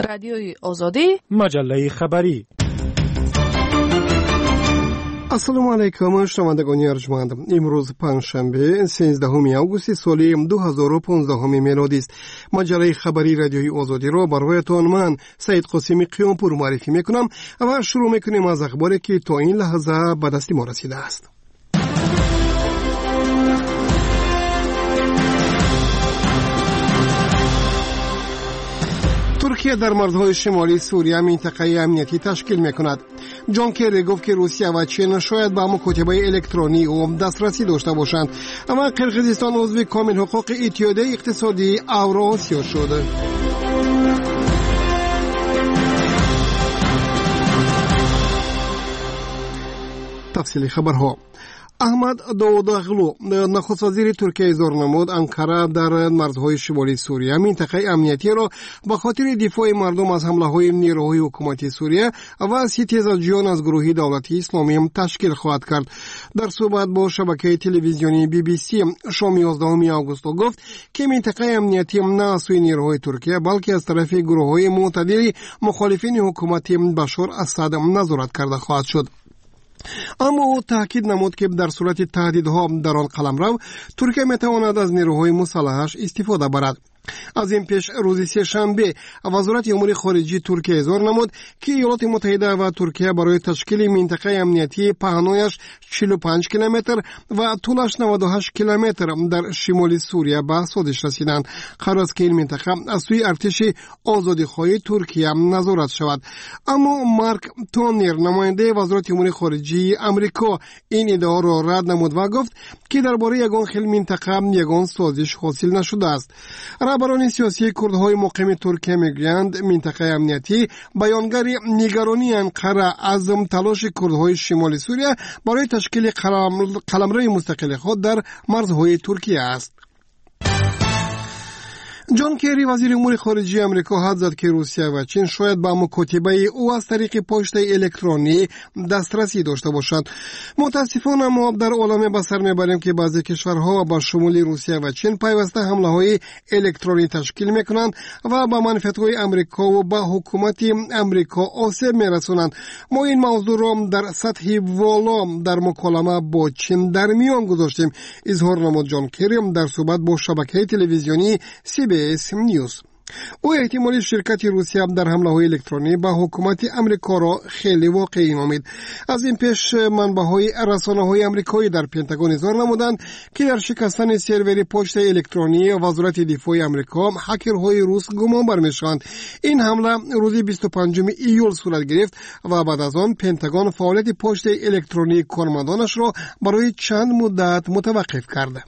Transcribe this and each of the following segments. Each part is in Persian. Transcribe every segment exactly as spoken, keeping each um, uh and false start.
رادیوی آزادی، مجله خبری. السلام علیکم شنوندگان ارجمند. امروز پنجشنبه سیزدهم آگوست سال دو هزار و پانزده میلادی است. مجله خبری رادیوی آزادی را برایتان من سید قاسمی قیامپور معرفی میکنم و شروع میکنیم از اخباری که تا این لحظه به دست ما رسیده است. ترکیه در مرزهای شمالی سوریه منطقه امنیتی تشکیل میکند. جان کری گفت که روسیه و چین شاید به مکاتبه الکترونی و دسترسی داشته باشند، اما قرقیزستان عضو کامل حقوق اتحادیه اقتصادی اوراسیا شد. تفصیل خبرها. احمد داوداغلو نخست وزیر ترکیه اظهار نمود انقره در مرزهای شمالی سوریه منطقه امنیتی را به خاطر دفاع مردم از حمله‌های نیروهای حکومتی سوریه و ستیزجویان از گروه دولت اسلامی تشکیل خواهد کرد. در صحبت با شبکه تلویزیونی بی بی سی شام یازدهم آگوست گفت که منطقه امنیتی نه از سوی نیروهای ترکیه بلکه از طرف گروه‌های معتدل مخالفین حکومت بشار اسد نظارت کرده خواهد شد. اما او تاکید نمود که در صورت تهدیدها در آن قلمرو ترکیه میتواند از نیروهای مسلحش استفاده برد. از این پیش روز سه‌شنبه وزارت امور خارجه ترکیه اظهار نمود که ایالات متحده و ترکیه برای تشکیل منطقه امنیتی پهنایش چهل و پنج کیلومتر و طولش نود و هشت کیلومتر در شمال سوریه به سازش رسیدند. قرار است که این منطقه از سوی ارتش آزادیخواه ترکیه نظارت شود. اما مارک تونر نماینده وزارت امور خارجه آمریکا این ادعا را رد نمود و گفت که درباره یگان خیل منطقه یگان سازش حاصل نشده است. رهبران سیاسی کردهای مقیم ترکیه میگویند منطقه امنیتی بیانگر نگرانی انقره از تلاش کردهای شمال سوریه برای تشکیل قلمرو مستقل خود در مرزهای ترکیه است. جان کری وزیر امور خارجه آمریکا حد زد که روسیه و چین شاید به مکاتبه او از طریق پشت الکترونی دسترسی داشته باشند. متاسفانه ما در عالمه به سر میبریم که بعضی کشورها با شمول روسیه و چین پیوسته حمله های الکترونی تشکیل میکنند و به منافعهای آمریکا و به حکومت آمریکا آسیب میرسونند. ما این موضوع را در سطح والا در مکالمه با چین در میان گذاشتیم، اظهار نمود جان کری در صحبت با شبکه تلویزیونی سی بی اس نیوز. او احتمالی شرکت روسیه در حمله های الکترونی به حکومت امریکا را خیلی واقعی نامید. از این پیش منبع‌های رسانه‌های آمریکایی در پنتاگون اظهار نمودند که در شکستن سرور پشت الکترونی وزارت دفاع آمریکا هکرهای روس گمان برمی‌شوند. این حمله روز بیست و پنجم ایول صورت گرفت و بعد از آن پنتاگون فعالیت پشت الکترونی کارمندانش را برای چند مدت متوقف کرد.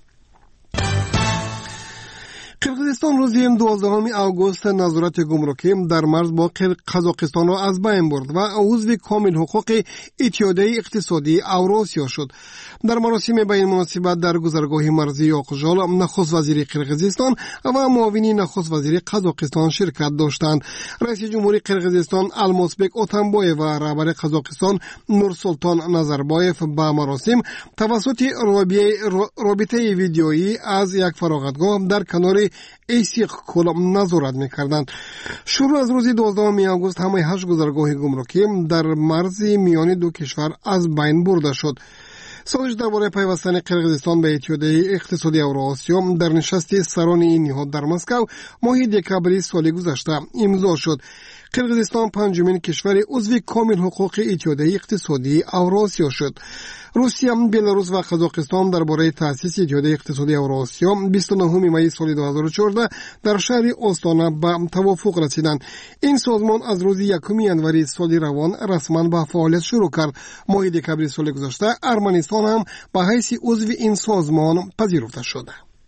قرقیزستان روز دوازدهم آگوست نظارت گمرکی در مرز با قزاقستان را از بین برد و عضو کامل حقوق اتحادیه اقتصادی اوراسیا شد. در مراسم به این مناسبت در گذرگاه مرزی یاقژال نخست وزیر قرقیزستان و معاون نخست وزیر قزاقستان شرکت داشتند. رئیس جمهور قرقیزستان المازبک اتنبایف و رهبر قزاقستان نورسلطان نظربایف به مراسم توسط رابطه ویدیویی از یک فراغتگاه در کنار ایسیق کلم نظارت می‌کردند. شروع از روز دوازدهم آگوست همه هشت گذرگاه گمرکی در مرز میان دو کشور از بین برده شد. سازش درباره پیوستن قرقیزستان به اتحادیه اقتصادی اوراسیا در نشست سران این نهاد در مسکو ماه دکامبر سال گذشته امضا شد. قرقیزستان پنجمین کشور عضو کامل حقوق اتحادیه اقتصادی اوراسیا شد. روسیه، بلاروس و قزاقستان درباره تأسیس اتحادیه اقتصادی اوراسیا بیست و نهم می سال دو هزار و چهارده در شهر آستانه به توافق رسیدند. این سازمان از روز یکم ژانویه سال روان رسما به فعالیت شروع کرد. ماه دکامبر سال گذشته ارمنستان هم به حیث عضو این سازمان پذیرفته شد.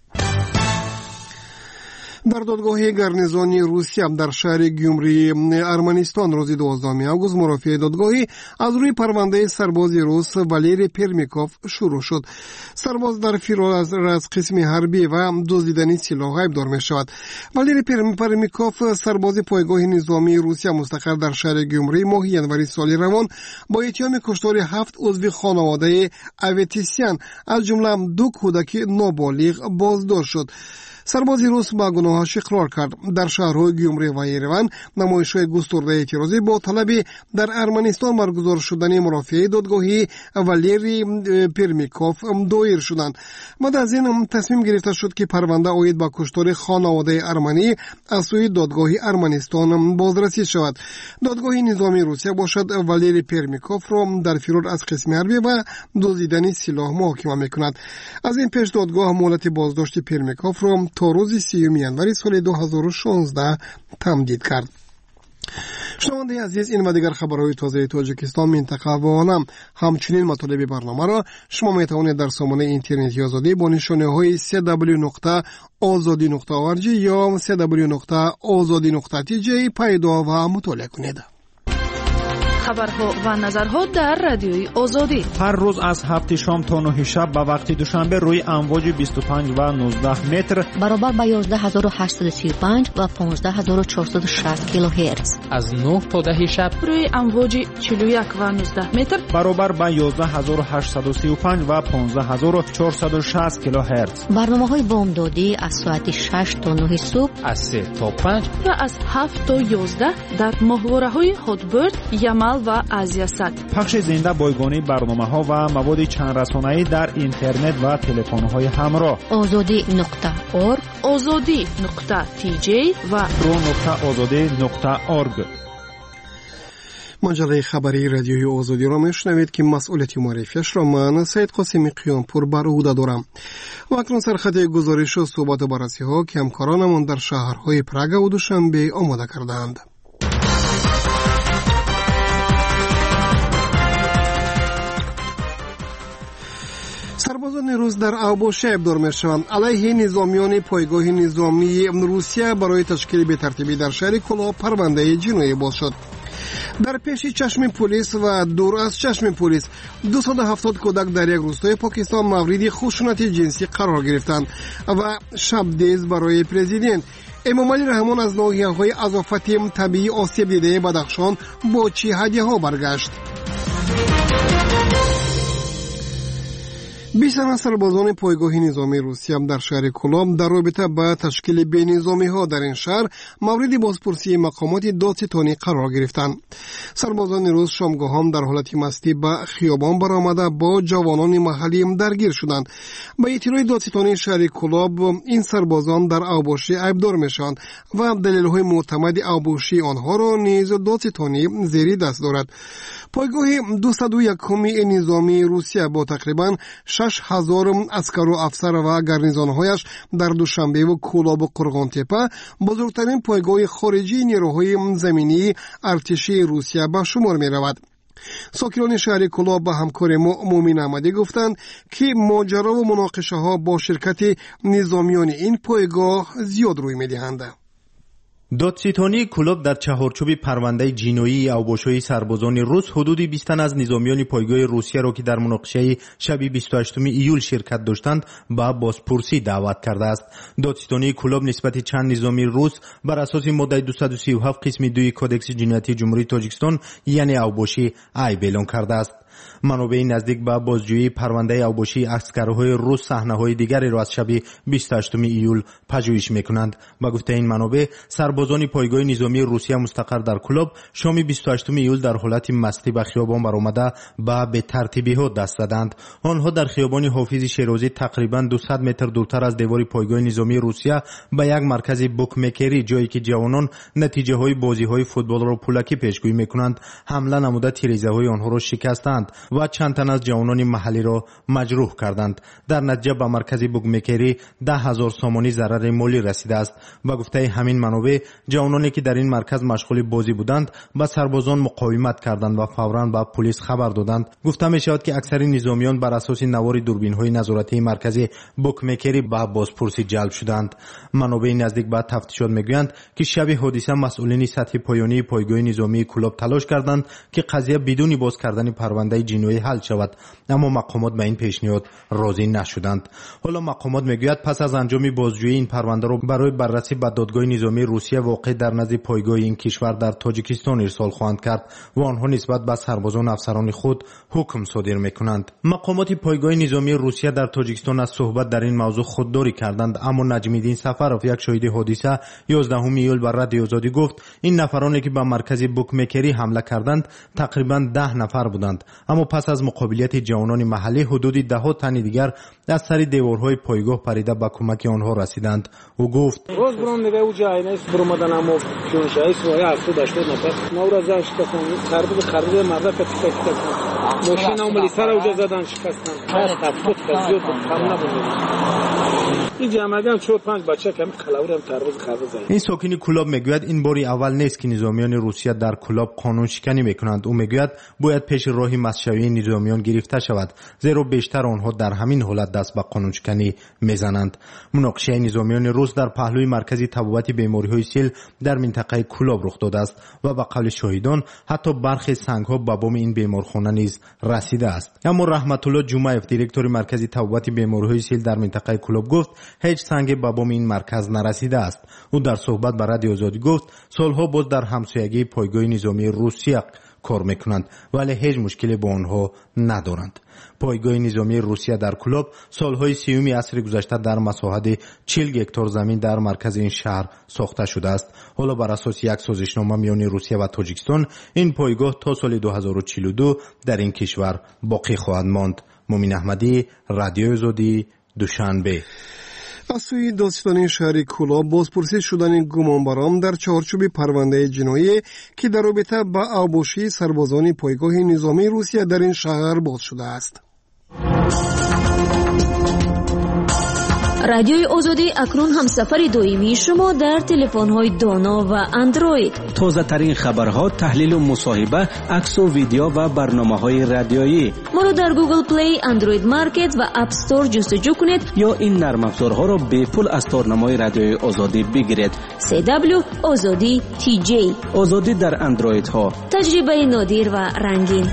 در دادگاه گارنیزونی روسیه در شهر گیومری ارمنستان روز دوازدهم آگوست مرافعه دادگاهی از روی پرونده سرباز روس والری پرمیکوف شروع شد. سرباز در فرار از قسم حربی و دزدیدن سلاح ایبدار می شود. والری پرمیکوف سرباز پایگاه نظامی روسیه مستقر در شهر گیومری ماه ژانویه سال روان با اتهام کشتار هفت عضو خانواده اوتیسیان از جمله دو کودک نابالغ بازداشت شد. سربازی روس با گناهش اقرار کرد. در شهرهای گیومری و یریون نمایش‌های گسترده اعتراضی با طلب در ارمنستان برگزار شدن مرافعه دادگاهی والری پرمیکوف دایر شدند. بعد از این تصمیم گرفته شد که پرونده عاید به کشتار خانواده ارمنی از سوی دادگاهی ارمنستان بازرسی شود. دادگاه نظامی روسیه باشد والری پرمیکوف را در فرار از قسم حربی و دزدیدن سلاح محاکمه میکند. از این پیش دادگاه مهلت بازداشت پرمیکوف را تا روز سیوم ینوری سال دو هزار و شانزده تمدید کرد. شنونده عزیز، این و دیگر خبرهای تازه تاجیکستان، منطقه و عالم، همچنین مطالب برنامه را شما میتوانید در سامانه اینترنتی آزادی با نشانه های سی دبلیو نقطه آزادی نقطه او آر جی یا سی دبلیو نقطه آزادی نقطه تی جی پیدا و مطالعه کنید. خبرها و نظرها در رادیوی آزادی هر روز از هفت شام تا نه شب به وقت دوشنبه روی امواج بیست و پنج و نوزده متر برابر با یازده هزار و هشتصد و سی و پنج و پانزده هزار و چهارصد و شصت کیلوهرتز از نه تا ده شب روی امواج چهل و یک و نوزده متر برابر با یازده هزار و هشتصد و سی و پنج و پانزده هزار و چهارصد و شصت کیلوهرتز. برنامه‌های بامدادی از ساعت شش تا نه صبح، از سه تا پنج و از هفت تا یازده در ماهواره‌های هاتبرد، یمل و آزیاسات. پخش زنده بایگانی برنامه‌ها و مواد چند رسانه‌ای در اینترنت و تلفن‌های همراه. آزادی نقطه اورگ، آزادی نقطه تی جی و رو نقطه آزادی نقطه اورگ. مجله خبری رادیوی آزادی را میشنوید که مسئولیت معرفیش را من سید قاسمی قیامپور بر عهده دارم. و اکنون سرخط گزارش و صحبت و بررسی ها که همکارانمان در شهرهای پراگ و دوشنبه آماده کردند. سربازان روس در اوباش ابدار میشوند. علیه نظامیان پایگاه نظامی روسیه برای تشکیل بی‌ترتیبی در شهر کلا پرونده جنایی باز شد. در پیش چشم پلیس و دور از چشم پلیس دویست و هفتاد کودک در یک روستای پاکستان مورد خشونت جنسی قرار گرفتند و شبدیز برای پرزیدنت. امام علی رحمان از ناحیه‌های اضافه طبیعی آسیب دیده بدخشان با چی هدیه‌ها برگشت. بیشتر سربازان پایگاه نظامی روسیه در شهر کلام در رابطه با تشکیل بینظامی ها در این شهر مورد بازپرسی مقامات دادستانی قرار گرفتند. سربازان روس شامگاهان در حالت مستی به خیابان برآمده با جوانان محلی درگیر شدند. با اطلاع دادستانی شهر کلاب این سربازان در اوباشی عیبدار میشوند و دلیل‌های معتمد اوباشی آنها را نیز دادستانی زیر دست دارد. پایگاه دویست و یک نظامی روسیه با تقریباً شش هزار اسکر و افسر و گارنیزون‌هایش در دوشنبه و کولاب و قرغانتپه بزرگترین پایگاه خارجی نیروهای زمینی ارتشی روسیه به شمار می رود. ساکنان شهر کلاب به همکار ما مومن احمدی گفتند که ماجرا و مناقشه ها با شرکت نظامیان این پایگاه زیاد روی می دهند. دادستانی کلوب در چهارچوب پرونده جنایی اوباشی سربازان روس حدود بیست تن از نظامیان پایگاه روسیه را که در مناقشه شب بیست و هشتم ایول شرکت داشتند به بازپرسی دعوت کرده است. دادستانی کلوب نسبت چند نظامی روس بر اساس ماده دویست و سی و هفت قسم دو کدکس جنایتی جمهوری تاجیکستان یعنی اوباشی عیب اعلام کرده است. منابع نزدیک به بازجویی پرونده اوباشی اسکرهای روس صحنه‌های دیگری را از شب بیست و هشتم ایول پژوهش می‌کنند. با گفته این منابع سربازان پایگاه نظامی روسیه مستقر در کلوب شام بیست و هشتم ایول در حالت مستی به خیابان برآمده به بی‌ترتیبی‌ها دست زدند. آنها در خیابان حافظ شیرازی تقریباً دویست متر دورتر از دیوار پایگاه نظامی روسیه به یک مرکز بوکمیکری جایی که جوانان نتیجه‌های بازی‌های فوتبال را پولکی پیشگویی می‌کنند حمله نموده تیریزه‌های آنها را شکستند و چند تن از جوانان محلی را مجروح کردند. در نتیجه به مرکز بوکمیکری ده هزار سامانی ضرر مالی رسیده است. با گفته همین منابع جوانانی که در این مرکز مشغول بازی بودند با سربازان مقاومت کردند و فوراً به پلیس خبر دادند. گفته می شود که اکثر نظامیان بر اساس نوار دوربین‌های نظارتی مرکز بوکمیکری به بازپرسی جلب شدند. منابع نزدیک به تفتیشات میگویند که شب حادثه مسئولین سطح پایانی پایگاه نظامی کلوب تلاش کردند که قضیه بدون باز کردن پرونده پرونده جنایی حل شود، اما مقامات به این پیشنهاد راضی نشدند. حالا مقامات میگوید پس از انجام بازجویی این پرونده را برای بررسی به دادگاه نظامی روسیه واقع در نزد پایگاه این کشور در تاجیکستان ارسال خواهند کرد و آنها نسبت به سربازان افسران خود حکم صادر میکنند. مقامات پایگاه نظامی روسیه در تاجیکستان از صحبت در این موضوع خودداری کردند، اما نجمیدین سفرов یک شاهد حادثه یازدهم ایول بر رادیو آزادی گفت این نفرانی که به مرکز بوکمکری حمله کردند تقریبا ده نفر بودند، اما پس از مقابلیت جوانان محلی حدود ده تن دیگر از سر دیوارهای پایگاه پریده به کمک آنها رسیدند. او گفت روز برونده او جاینا برمدن اما چونشای سویا هفتاد هشتاد نفر نورازا شکستن خربه خربه مرده پتک پتک ماشین اومدی سر اوجا زدن شکستن هر هفتاد فزیو کم نبود. این جمعیت چهار پنج بچه کمی خلاورم تربوز خربه زدن. این ساکن کلاب میگوید این باری اول نیست که نظامیان روسیه در کلاب قانون شکنی میکنند. او میگوید باید پیش راهی مشروعی نظامیان گرفته شود، زیرا بیشتر آنها در همین حالت دست به قانون شکنی میزنند. مناقشه نظامیان روس در پهلوی مرکزی تبابت بیماری‌های سیل در منطقه کلاب رخ داده است و به قول شاهدان حتی برخی سنگ‌ها به بام این بیمارخانه نیز رسیده است. اما رحمت الله جمعیف دیرکتور مرکزی تبابت بیماری‌های سیل در منطقه کلاب گفت هیچ سنگ به بام این مرکز نرسیده است. او در صحبت با رادیو آزادی گفت سالها باز در همسایگی پایگاه نظامی روسیه کار میکنند ولی هیچ مشکلی با آنها ندارند. پایگاه نظامی روسیه در کلاب سالهای سیوم عصر گذشته در مساحت چهل هکتار زمین در مرکز این شهر ساخته شده است. حالا بر اساس یک سازشنامه میان روسیه و تاجیکستان این پایگاه تا سال دو هزار و چهل و دو در این کشور باقی خواهد ماند. مومین احمدی، رادیو آزادی، دوشنبه. از سوی دادستانی شهر کلاب بازپرسی شدن گمانبران در چارچوب پرونده جنایی که در رابطه با اوباشی سربازان پایگاه نظامی روسیه در این شهر باز شده است. رادیوی آزادی اکنون هم سفر دائمی شما در تلفن‌های دانا و اندروید. تازه ترین خبرها، تحلیل و مصاحبه، عکس و ویدیو و برنامه‌های رادیویی. ما رو در گوگل پلی، اندروید مارکت و اپ استور جستجو کنید یا این نرم افزارها را به پول از تارنمای رادیوی آزادی بگیرید. سی دبلیو آزادی تی جی. آزادی در اندروید ها. تجربه نادر و رنگین.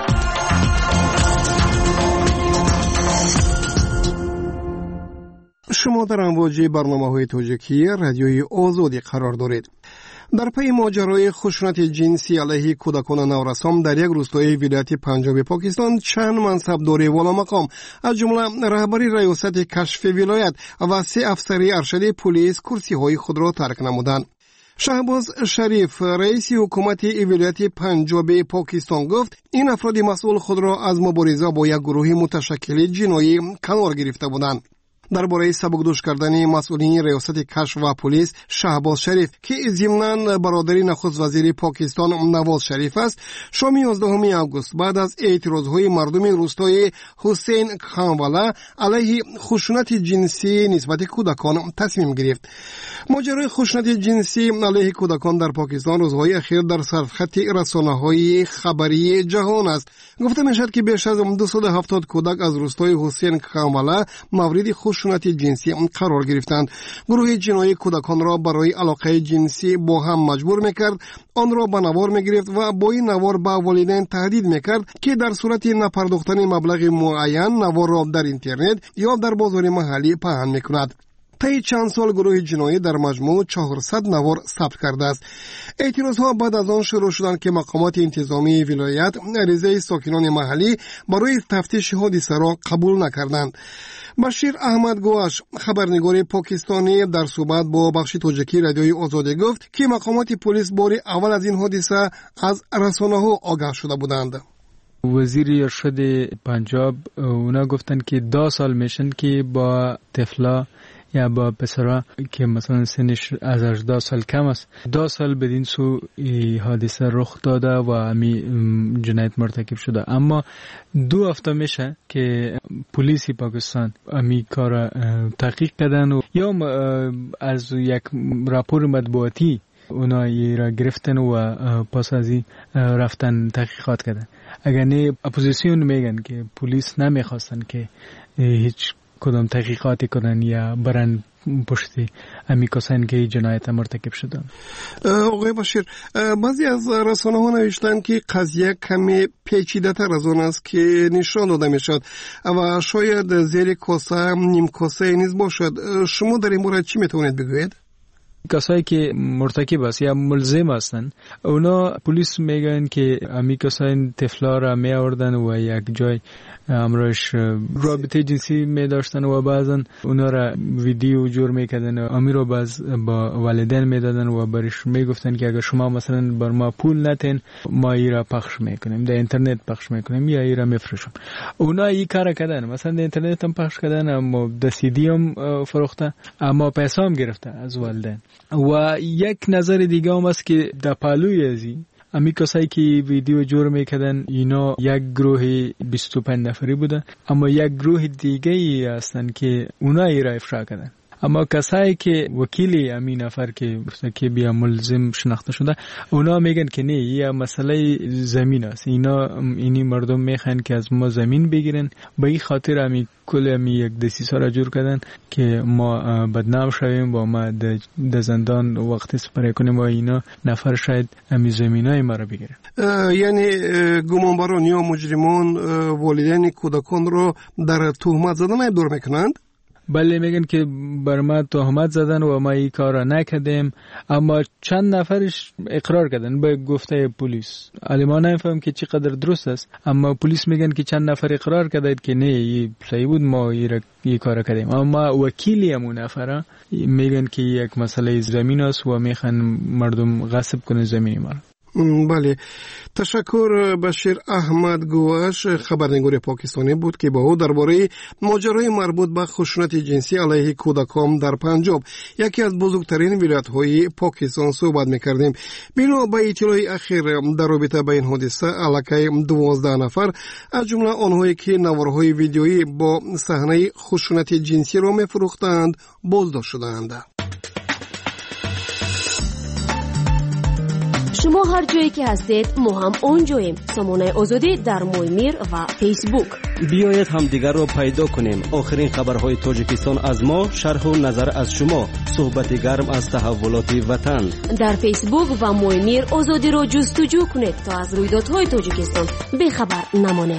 شما در امواج برنامه‌های تاجیکی رادیوی آزادی قرار دارید. در پی ماجرای خشونت جنسی علیه کودکان نورسان در یک روستای ولایت پنجاب پاکستان چند منصبدار والامقام از جمله رهبری ریاست کشف ولایت و سه افسر ارشد پلیس کرسی‌های خود را ترک نمودند. شهباز شریف رئیس حکومت ولایت پنجاب پاکستان گفت این افراد مسئول خود را از مبارزه با یک گروه متشکل جنایی کنار گرفته بودند. درباره سبکدوش کردن مسئولین ریاست کشف و پلیس شهباز شریف که ضمناً برادری نخست وزیر پاکستان نواز شریف است، شام یازدهم آگوست بعد از اعتراضهای مردم روستای حسین خانوالا علیه خشونت جنسی نسبت کودکان تصمیم گرفت. ماجرای خشونت جنسی علیه کودکان در پاکستان روزهای اخیر در سرخط رسانه‌های خبری جهان است. گفته میشد که بیش از دویست و هفتاد کودک از روستای حسین خانوالا مورد خشونت جنسی قرار گرفتند. گروه جنایی کودکان را برای علاقه جنسی با هم مجبور میکرد، آن را به نوار میگرفت و با این نوار به والدین تهدید میکرد که در صورت نپرداختن مبلغ معین نوار را در اینترنت یا در بازار محلی پهن میکند. طی چند سال گروه جنایی در مجموع چهارصد نوار ثبت کرده است. اعتراضها بعد از آن شروع شدند که مقامات انتظامی ولایت عریضه ساکنان محلی برای تفتیش حادثه را قبول نکردند. بشیر احمد گواش خبرنگار پاکستانی در صحبت با بخش تاجیکی رادیوی آزادی گفت که مقامات پلیس بار اول از این حادثه از رسانه‌ها آگاه شده بودند. وزیر ارشد پنجاب اونا گفتن که دو سال میشن که با طفلا یا با پسرا که مثلا سنش از هجده سال کم است دو سال بدین سو حادثه رخ داده و امی جنایت مرتکب شده. اما دو هفته میشه که پلیس پاکستان امی کار تحقیق کردن و یا از یک راپور مطبوعاتی اونا را گرفتن و پس از این رفتن تحقیقات کردن. اگر نه اپوزیسیون میگن که پلیس نمیخواستن که هیچ کدام تحقیقاتی کنن یا برن پشتی امی کسانی که جنایت مرتکب شدن. آقای بشیر، بعضی از رسانه ها نوشتن که قضیه کمی پیچیده تر از اون است که نشان داده می شد و شاید زیر کاسه نیم کاسه نیز باشد. شما در این مورد چی میتونید بگوید؟ کسایی که مرتکب است یا ملزم هستن اونا پلیس میگن که امی کسای طفلا را می آوردن و یک جای امروش رابطه جنسی می داشتن و بعضن اونا را ویدیو جور میکردن و امی رو باز با والدین میدادن و برش میگفتن که اگر شما مثلا بر ما پول نتین ما ای را پخش میکنیم، در اینترنت پخش میکنیم یا ای را میفروشیم. اونا ای کار کردن، مثلا در اینترنت هم پخش کردن، اما در سی دی هم فروخته، اما پیسه هم گرفته از والدین. و یک نظر دیگه هم است که در پالوی ازی امی کسایی که ویدیو جور میکردن اینا یک گروه بیست و پنج نفری بودن، اما یک گروه دیگه ای هستن که اونا ای را افشا کردن. اما کسایی که وکیلی امی نفر که که بیا ملزم شناخته شده اونا میگن که نه، یه مسئله زمین است، اینا اینی مردم میخوان که از ما زمین بگیرن، به این خاطر امی کل امی یک دسیسه را جور کردن که ما بدنام شویم و ما در زندان وقتی سپری کنیم و اینا نفر شاید امی زمینای ما را بگیرن. یعنی گمانبران یا مجرمان والدین کودکان رو در تهمت زدن دور میکنند؟ بله، میگن که بر ما تهمت زدن و ما این کار را نکردیم، اما چند نفرش اقرار کردن به گفته پلیس. علی ما نمیفهم که چقدر درست است، اما پلیس میگن که چند نفر اقرار کردند که نه این صحیح بود، ما این کار کردیم. اما وکیلی همون نفره میگن که یک مسئله زمین است و میخوان مردم غصب کنه زمین ما. بله، تشکر. بشیر احمد گواش خبرنگار پاکستانی بود که با او درباره ماجرای مربوط به خشونت جنسی علیه کودکان در پنجاب، یکی از بزرگترین ولایت‌های پاکستان، صحبت می‌کردیم. بنا به اطلاع اخیر در رابطه با این حادثه علاکه دوازده نفر از جمله آنهایی که نوارهای ویدیویی با صحنه خشونت جنسی را می‌فروختند بازداشت شدند. شما هر جایی که هستید ما هم اونجاییم. سامانه آزادی در مویمیر و فیسبوک. بیایید هم دیگر رو پیدا کنیم. آخرین خبرهای تاجیکستان از ما، شرح و نظر از شما، صحبت گرم از تحولات وطن. در فیسبوک و مویمیر آزادی رو جستجو کنید تا از رویدادهای تاجیکستان بیخبر نمانید.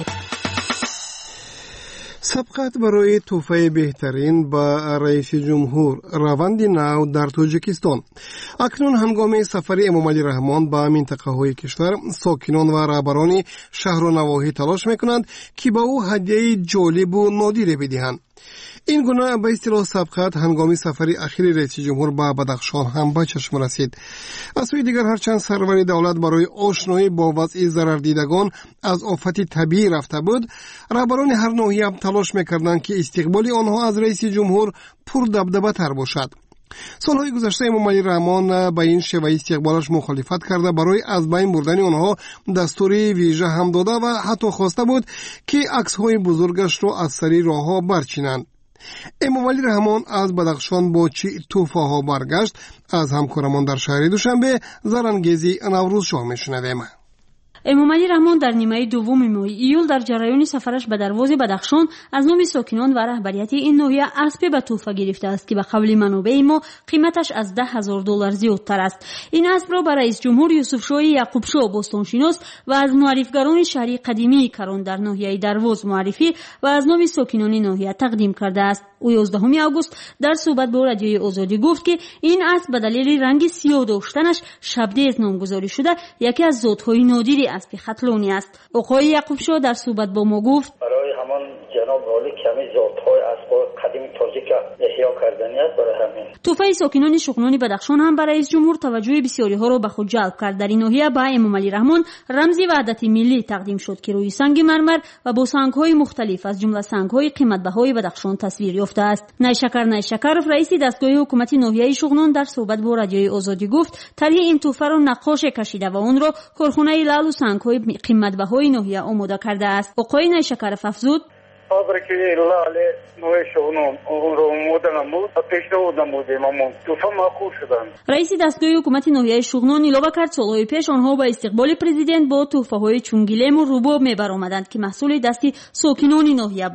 سبقت برای تحفه بهترین با رئیس جمهور، روند نو در تاجیکستان. اکنون هنگام سفر امامعلی رحمان به منطقه های کشور، ساکنان و رهبران شهر و نواحی تلاش میکنند که با او هدیه جالب و نادری بدهند. این گونه به اصطلاح سبقت هنگامی سفر اخیر رئیس جمهور به بدخشان هم به چشم رسید. از سوی دیگر هرچند سرور دولت برای آشنایی با وضع ضرردیدگان از آفت طبیعی رفته بود، رهبران هر ناحیه هم تلاش میکردند که استقبال آنها از رئیس جمهور پر دبدبه تر باشد. سالهای گذشته امامعلی رحمان به این شیوه استقبالش مخالفت کرده، برای از بین بردن آنها دستوری ویژه هم داده و حتی خواسته بود که عکس‌های بزرگش را از سری راه‌ها برچینند. امامعلی رحمان از بدخشان با چی توفه ها برگشت؟ از همکارمان در شهر دوشنبه زرنگیزی نوروز شاه میشنویم. امامعلی رحمان در نیمه دوم ماه ایول در جریان سفرش به دروازه بدخشان از نام ساکنان و رهبریت این ناحیه اسب به تحفه گرفته است که به قول منابع ما قیمتش از ده هزار دلار زیادتر است. این اسب را به رئیس جمهور یوسف شاه یعقوب شاه باستانشناس و از معرفگران شهری قدیمی کران در ناحیه درواز معرفی و از نام ساکنان ناحیه تقدیم کرده است. او یازدهم آگوست در صحبت با رادیوی آزادی گفت که این اسب به دلیل رنگ سیاه داشتنش شبدیز نامگذاری شده یکی از ذات‌های نادری اسب ختلونی است. آقای یعقوب شاه در صحبت با ما گفت برای همان جناب عالی کمی ذات‌های اسب قدیمی تاجیک احیا کردنی است. برای همین توفه ساکنان شغنانی بدخشان هم برای رئیس جمهور توجه بسیاری ها را به خود جلب کرد. در این ناحیه به امامعلی رحمان رمزی وحدت ملی تقدیم شد که روی سنگ مرمر و با سنگ‌های مختلف از جمله سنگ‌های قیمت‌بهای بدخشان تصویر یافته است. نیشکر نیشکرف رئیس دستگاه حکومت ناحیه شغنان در صحبت با رادیوی آزادی گفت طرح این توفه را نقاش کشیده و اون را کارخانه لعل و سنگ‌های قیمت‌بهای ناحیه آماده کرده است. آقای نیشکرف افزود فابریکه لعل نوع شغنان اون رو آماده نمود و پیشنهاد نمودیم اما توفه معقول شدند. رئیس دستگاه حکومت ناحیه شغنان علاوه کرد سالهای پیش آنها با استقبال پرزیدنت با تحفه‌های چون گلیم و رباب می‌برآمدند که محصول دستی ساکنان ناحیه بود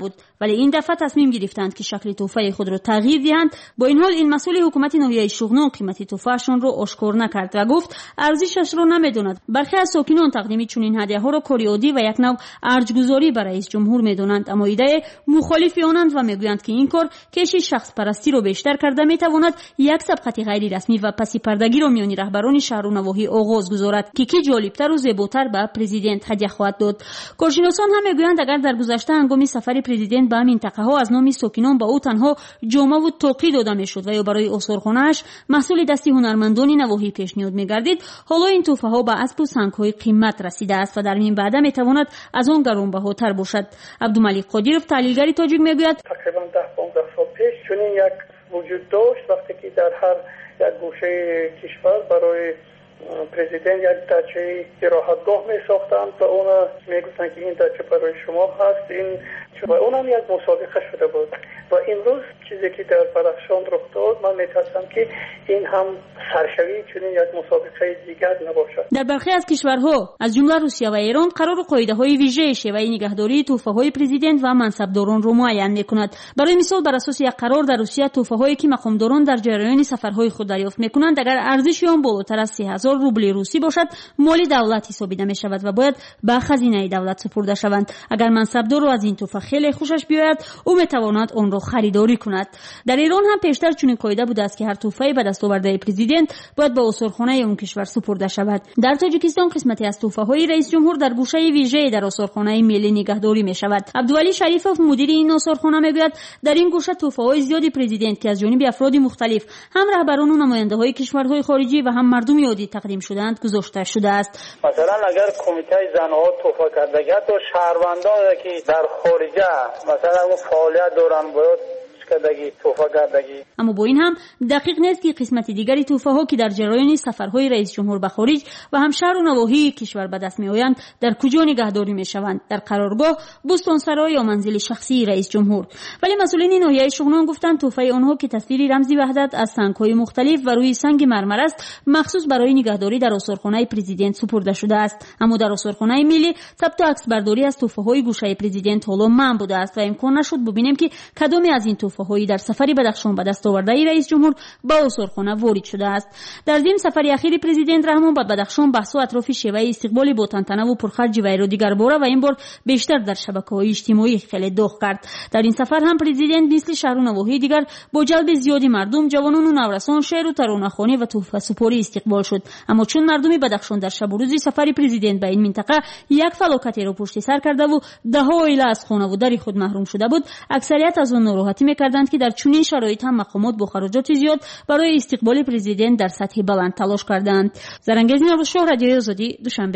ولی این دفعه تصمیم گرفتند که شکل تحفه خود را تغییر دهند. با این حال این مسئول حکومت ناحیه شغنان قیمت تحفهشان را آشکار نکرد و گفت ارزشش را نمیداند. برخی از ساکنان تقدیم چنین هدیه‌ها را کاری عادی و یک نوع ارجگذاری برای رئیس جمهور میدانند، اما ایده مخالف آنند و میگویند که این کار کشی شخص پرستی را بیشتر کرده میتواند یک سبقت غیر رسمی و پسی پردگی را میان رهبران شهر و نواحی آغاز گذارد که کی جالبتر و زیباتر به پرزیدنت هدیه خواهد داد. کارشناسان هم میگویند اگر در گذشته هنگام سفر پرزیدنت به منطقه ها از نام ساکنان به او تنها جامه و توقی داده میشد و یا برای آثارخانه‌اش محصول دستی هنرمندان نواحی پیشنهاد میگردید، حالا این تحفه ها به اسب و سنگ های قیمت رسیده است و در این بعد میتواند از آن گرانبهاتر باشد. عبدالملیک قادیروف تحلیلگر تاجیک میگوید تقریبا ده پانزده سال پیش چنین یک وجود داشت وقتی که در هر یک گوشه کشور برای پرزیدنت یک دچه استراحتگاه می ساختند و اون می گفتند که این دچه برای شما هست. این و اونم یک مسابقه شده بود و امروز چیزی که در بدخشان رخ داد من میترسم که این هم سرشوی چنین یک مسابقه دیگر نباشد. در برخی از کشورها از جمله روسیه و ایران قرار قاعده های ویژه شیوه نگهداری تحفه های پرزیدنت و منصبداران را معین میکند. برای مثال بر اساس یک قرار در روسیه تحفه هایی که مقامداران در جریان سفرهای خود دریافت میکنند اگر ارزش آن بالاتر از سه هزار روبل روسی باشد مال دولت حسابیده می شود و باید به خزینه دولت سپرده شوند. اگر منصبدار را از این تحفه خیلی خوشش بیاید او میتواند آن را خریداری کند. در ایران هم پیشتر چنین قاعده بوده است که هر تحفه به دست آورده پرزیدنت باید به آثارخانه اون کشور سپرده شود. در تاجیکستان قسمتی از تحفه های رئیس جمهور در گوشه ویژه در آثارخانه ملی نگهداری می شود. عبدولی شریفوف مدیر این آثارخانه میگوید در این گوشه تحفه های زیادی پرزیدنت که از جانب افراد مختلف هم رهبران و نماینده های کشورهای خارجی و هم مردم عادی تقدیم شدند گذاشته شده است. مثلا اگر کمیته زنها تحفه کردگی تو شهروندان که در خارجه مثلا اون فعالیت دارن باید کردگی تحفه کردگی. اما با این هم دقیق نیست که قسمت دیگری تحفه ها که در جریان سفرهای رئیس جمهور به خارج و هم شهر و نواحی کشور به دست می آیند در کجا نگهداری می شوند، در قرارگاه، بستانسرای یا منزل شخصی رئیس جمهور. ولی مسئولین ناحیه شغنان گفتند تحفه آنها که تصویر رمزی وحدت از سنگ‌های مختلف و روی سنگ مرمر است مخصوص برای نگهداری در آثارخانه پرزیدنت سپرده شده است. اما در آثارخانه ملی ثبت و عکس برداری از تحفه های گوشه پرزیدنت حالا ممنوع بوده است و امکان نشد ببینیم که کدامی از این تحفه هایی در سفری بدخشان به دست آورده رئیس جمهور به آثارخانه وارد شده است. در ضمن سفری اخیر پرزیدنت رحمان به بدخشان بحث و اطراف شیوه استقبال با تنتنه و پرخرج وی را دیگر باره و این بار بیشتر در شبکه‌های اجتماعی خیلی داغ کرد. در این سفر هم پرزیدنت مثل شهر و نواحی دیگر با جلب زیادی مردم، جوانان و نورسان، شعر و ترانه‌خوانی و تحفه سپاری استقبال شد. اما چون مردم بدخشان در شب و روز سفر پرزیدنت به این منطقه یک فلاکتی را پشت سر کرده و ده ها عائله از خانه و در خود محروم شده بود، اکثریت از آن ناراحتی می‌کردند که در چنین شرایط هم مقامات با خراجات زیاد برای استقبال پرزیدنت در سطح بلند تلاش کردند. زرنگیز نوروزشاه، رادیوی آزادی، دوشنبه.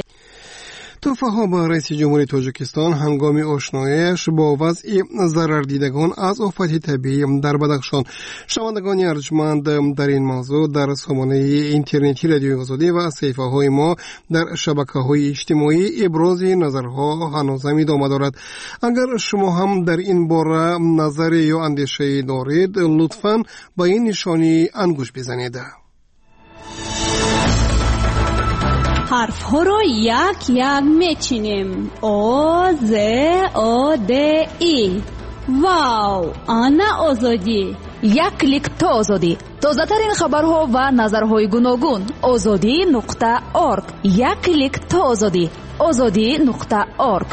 تحفه ها به رئیس جمهوری تاجیکستان هنگام آشناییش با وضع ضرر دیدگان از آفات طبیعی در بدخشان. شنوندگان ارجمند، در این موضوع در سامانه اینترنتی رادیوی آزادی و صفحه های ما در شبکه های اجتماعی ابراز نظرها هنوز ادامه دارد. اگر شما هم در این باره نظر یا اندیشه دارید لطفاً با این نشانی انگوش بزنید. حرف ها رو یک یک میچینیم. او ز او د ای. واو، آنا آزادی. یک کلیک تا آزادی. تازه ترین خبرها و نظرهای گوناگون. آزادی نقطه اورگ. یک کلیک تا آزادی. آزادی نقطه اورگ.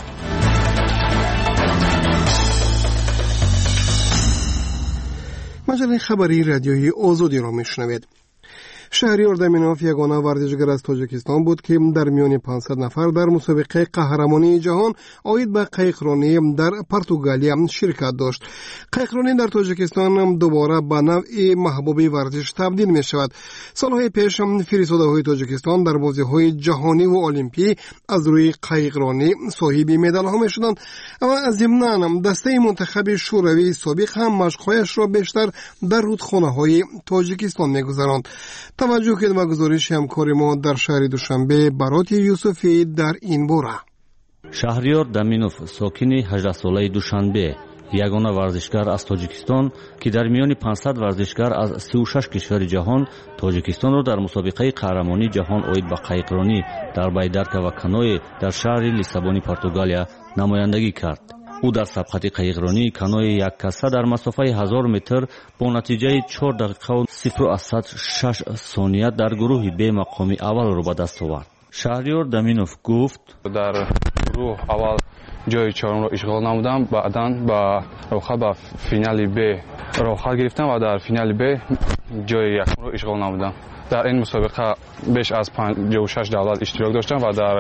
مجله خبری رادیوی آزادی را میشنوید. شهریار دمینوف یگانه ورزشگر از تاجیکستان بود که در میان پانصد نفر در مسابقه قهرمانی جهان آید به قایقرانی در پرتغالیا شرکت داشت. قایقرانی در تاجیکستان دوباره به نوعی محبوب ورزش تبدیل می شود. سالهای پیش فرستاده های تاجیکستان در بازی های جهانی و المپی از روی قایقرانی صاحب مدال ها می شدند و از ضمن دسته منتخب شوروی سابق هم مشق‌هایش را بیشتر در رودخانه های تاجیکستان می گذراند. توجه کنید به گزارش همکار ما در شهر دوشنبه برات یوسفی در این باره. شهریار دمینوف ساکن هجده ساله دوشنبه یگانه ورزشگر از تاجیکستان که در میان پانصد ورزشگر از سی و شش کشور جهان تاجیکستان را در مسابقه قهرمانی جهان آید به قایقرانی در بیدرکه و کنوی در شهر لیسابون پرتغالیا نمایندگی کرد. ӯ дар сабқати қайиқронии канои яккаса дар масофаи ҳазор метр бо натиҷаи чор дақиқаву сифру асад шаш сония дар гурӯҳи бе мақоми аввалро ба даст овард. шаҳриёр даминов гуфт: дар гурӯҳ аввал ҷои чорумро ишғол намудам, баъдан ба рохат ба финали б рохат гирифтам ва дар финали б ҷои якумро ишғол намудам. дар ин мусобиқа беш аз панҷоҳу шаш давлат иштирок доштанд ва дар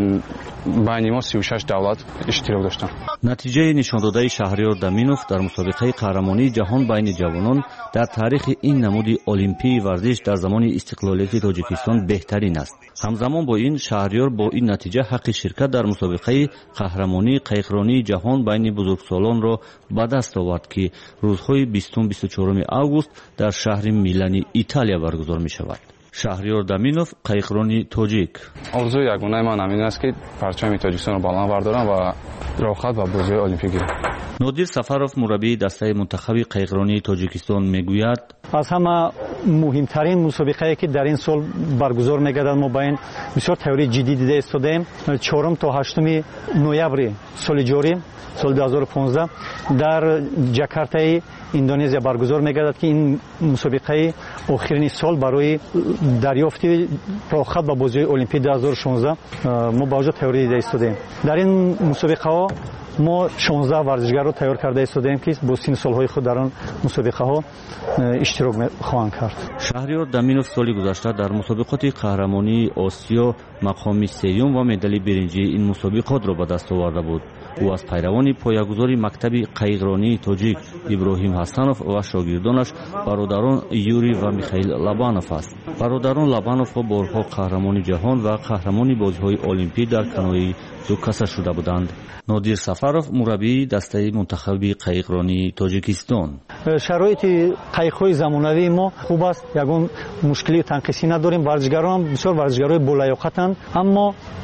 байни мо сию шаш давлат иштирок доштанд. натиҷаи нишондодаи шаҳриёр даминов дар мусобиқаи қаҳрамонии ҷаҳон байни ҷавонон дар таърихи ин намуди олимпии варзиш дар замони истиқлолияти тоҷикистон беҳтарин аст. ҳамзамон бо ин шаҳриёр бо ин натиҷа ҳаққи ширкат дар мусобиқаи қаҳрамонии қайиқронии ҷаҳон байни бузургсолонро ба даст овард, ки рӯзҳои бистум бисту чоруми август дар шаҳри Милани, Италия баргузор мешавад. шаҳриёр даминов, қайиқрони тоҷик: орзуи ягонаи ман ҳамин аст, ки парчами тоҷикистонро баланд бардорам ва рохат ва бозиҳои олимпӣ гирам. нодир сафаров, мураббии дастаи мунтахаби қайиқронии тоҷикистон, мегӯяд: аз ҳама муҳимтарин мусобиқае ки дар ин сол баргузор мегардад, мо ба ин бисёр тайёрии ҷиддӣ дида истодаем. чорум то ҳаштуми ноябри соли ҷорӣ, соли ду ҳазору понздаҳ дар ҷакартаи индонезия баргузор мегардад, ки ин мусобиқаи охирини сол барои дарёфти рохат ба бозиҳои олимпии ду ҳазору шонздаҳ мо ба оҷо тайёрӣ дида истодаем. дар ин мусобиқаҳо мо шонздаҳ варзишгарро тайёр карда истодаем, ки бо синну солҳои худ дар он мусобиқаҳо иштирок хоҳанд кард. шаҳриёр даминов соли гузашта дар мусобиқоти қаҳрамонии осиё мақоми сеюм ва медали биринҷии ин мусобиқотро ба даст оварда буд. ӯ аз пайравони поягузори мактаби қайиқронии тоҷик Иброҳим Ҳасанов ва шогирдонаш бародарон Юрий ва Михаил Лабанов аст. бародарон Лабановҳо борҳо қаҳрамони ҷаҳон ва қаҳрамони бозиҳои олимпӣ дар канои дукаса шуда буданд. нодир сафаров, мураббии дастаи мунтахаби қайиқронии тоҷикистон: шароити қайиқҳои замонавии мо хуб аст, ягон мушкили танқисӣ надорем. варзишгарон бисёр варзишгарои болаёқатанд, аммо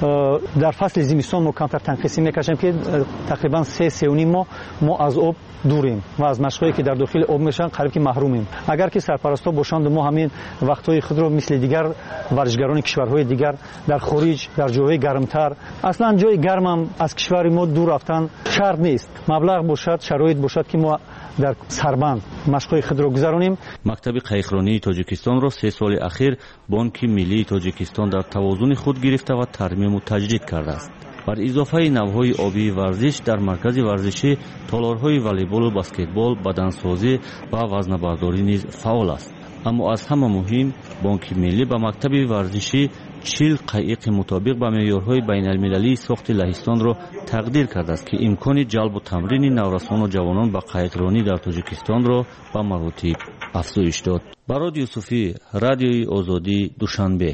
дар фасли зимистон мо камтар танқисӣ мекашем, ки тақрибан се сеюни мо мо аз об дурем ва аз машқҳое ки дар дохили об мешаванд қариб ки маҳрумем. агар ки сарпарастҳо бошанд, мо ҳамин вақтҳои худро мисли дигар варзишгарони кишварҳои дигар дар хориҷ, дар ҷойҳои гармтар, аслан ҷойи гармам аз кишвари мо дур рафтан шарт нест. маблағ бошад, шароит бошад, ки мо дар сарбанд машқҳои худро гузаронем. мактаби қайиқронии тоҷикистонро се соли ахир бонки миллии тоҷикистон дар тавозуни худ гирифта ва тармиму таҷдид кардааст. бар изофаи навъҳои обии варзиш дар маркази варзишӣ толорҳои волейболу баскетбол, бадансозӣ ва вазнабардорӣ низ фаъол аст. аммо аз ҳама муҳим, бонки миллӣ ба мактаби варзишӣ чил қайиқи мутобиқ ба меъёрҳои байналмилалии сохти лаҳистонро тақдир кардааст, ки имкони ҷалбу тамрини наврасону ҷавонон ба қайиқронӣ дар тоҷикистонро ба маротиб афзоиш дод. барод Юсуфӣ, Радиои Озодӣ, Душанбе.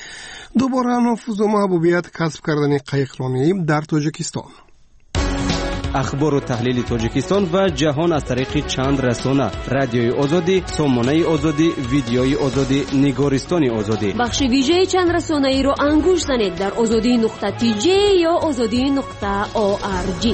дубора нофузу маҳбубият касб кардани қайиқронӣ дар Тоҷикистон. ахбору таҳлили тоҷикистон ва ҷаҳон аз тариқи чанд расона: радиои озодӣ, сомонаи озодӣ, видеои озодӣ, нигористони озодӣ. бахши вижаи чанд расонаиро ангуш занед дар озодӣ нуқта ти ҷе ё озодӣ нуқта о ар ҷи.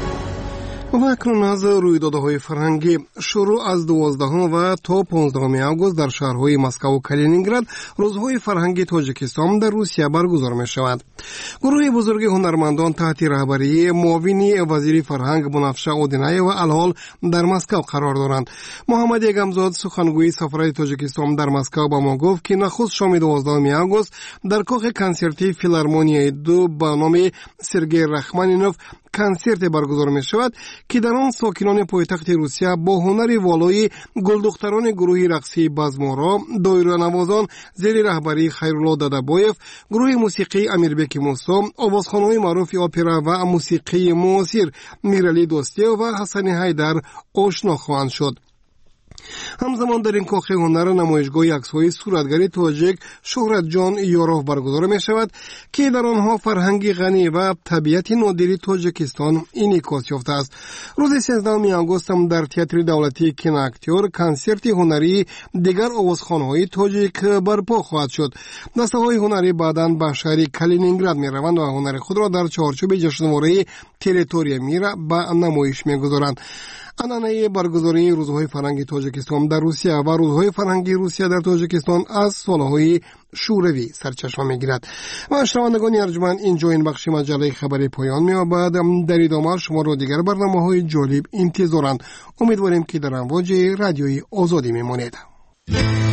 ва акнун аз рӯйдодҳои фарҳангӣ. шурӯъ аз дувоздаҳум ва то понздаҳуми август дар шаҳрҳои Москаву Калининград рӯзҳои фарҳанги Тоҷикистон дар Русия баргузор мешавад. гурӯҳи бузурги ҳунармандон таҳти раҳбарии муовини вазири фарҳанг Бунафша Одинаева алҳол дар Москав қарор доранд. Муҳаммад Ягамзод, сухангӯи сафараи Тоҷикистон дар Москав, ба мо гуфт, ки нахуст шоми дувоздаҳуми август дар кохи консертии филармонияи ду ба номи Сергей Рахманинов консерте баргузор мешавад, ки дар он сокинони пойтахти Русия бо ҳунари волои гулдухтарони гурӯҳи рақсии Базморо, доиранавозон зери раҳбарии Хайрулло Дадабоев, гурӯҳи мусиқии Амирбеки Мусо, овозхонҳои маъруфи опера ва мусиқии муосир Мирали Достиев ва Ҳасани Ҳайдар ошно хоҳанд шуд. ҳамзамон дар ин кохи ҳунар намоишгоҳи аксҳои суратгари тоҷик Шӯҳратҷон Ёров баргузор мешавад, ки дар онҳо фарҳанги ғанӣ ва табиати нодири Тоҷикистон инъикос ёфтааст. рӯзи сенздаҳуми август ҳам дар театри давлатии киноактёр консерти ҳунарии дигар овозхонҳои тоҷик барпо хоҳад шуд. дастаҳои ҳунарӣ баъдан ба шаҳри Калининград мераванд ва ҳунари худро дар чаҳорчӯби ҷашнвораи Территория мира ба намоиш мегузоранд. ан'анаи баргузории рӯзҳои фарҳанги тоҷикистон дар русия ва рӯзҳои фарҳанги русия дар тоҷикистон аз солҳои шӯравӣ сарчашма мегирад. ва шунавандагони арҷуманд, инҷо ин бахши маҷаллаи хабари поён меёбад. дар идома шуморо дигар барномаҳои ҷолиб интизоранд. умедворем ки дар амвоҷи радиои озодӣ мемонед.